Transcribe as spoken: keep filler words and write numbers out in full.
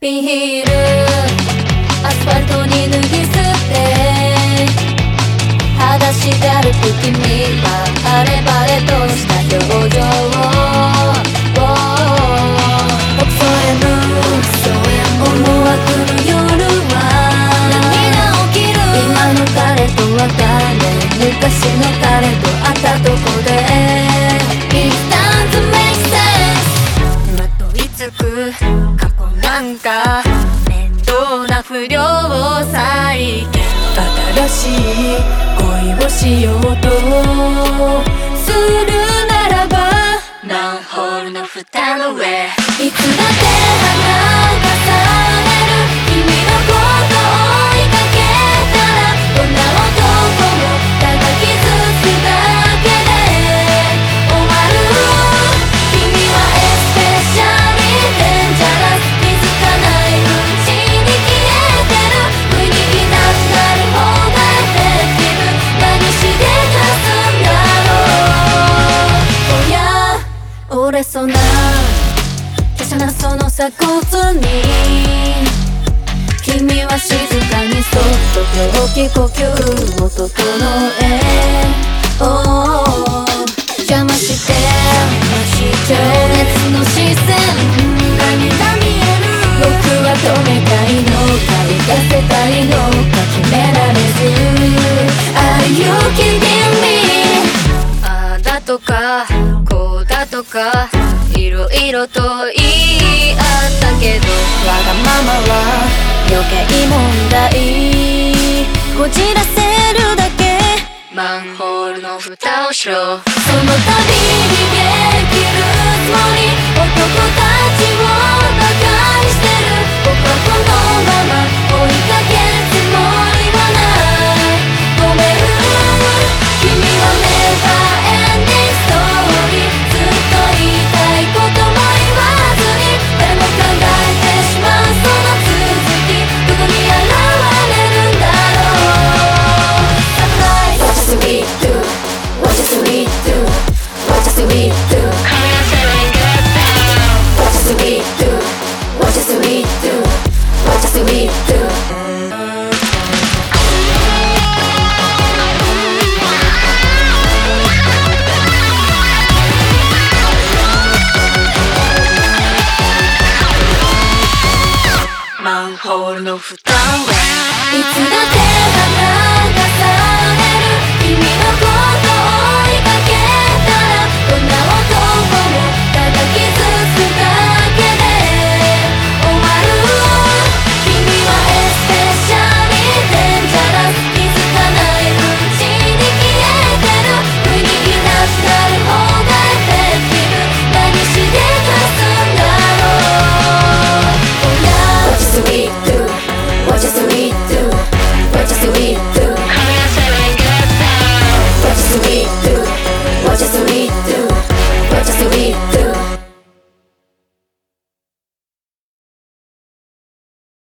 ピンヒールアスファルトに脱ぎ捨て裸足で歩く君は晴れ晴れとした表情北総へ向思惑の夜は何が起きる今の彼と別れ昔の彼と会ったとこで It doesn't make sense まといつく過去なんか面倒な不良を再現新しい恋をしようとするならばマンホールの蓋の上いつだって花が咲れる君のことを追いかけたらどんな男もただ傷つくだけで終わる君はエスペシャリーデンジャラス気づかないうちに消えてる不意になくなる方がエフェクティブ何してかすんだろうおや折れそうな華奢なその鎖骨に君は静かにそっと病気呼吸を整え、oh、邪魔して情熱の視線何が見える僕は止めたいのか行かせたいのか決められず Are you kidding me ああだとかこうだとかいろいろと言い合ったけどわがままは余計問題こじらせるだけマンホールの蓋をしろその度にできるつもり男たちを馬鹿にしてる僕はこのまま追いかけるつもりはないごめん君はネバーエンディングストーリーずっと言いたいことも言わずに誰も考えてしまうその続きどこに現れるんだろう Surprise What just we do What just we do What just we do Come on say it get down What just we do What just we do What just we doマンホールの蓋をいつだって花が咲れる君の声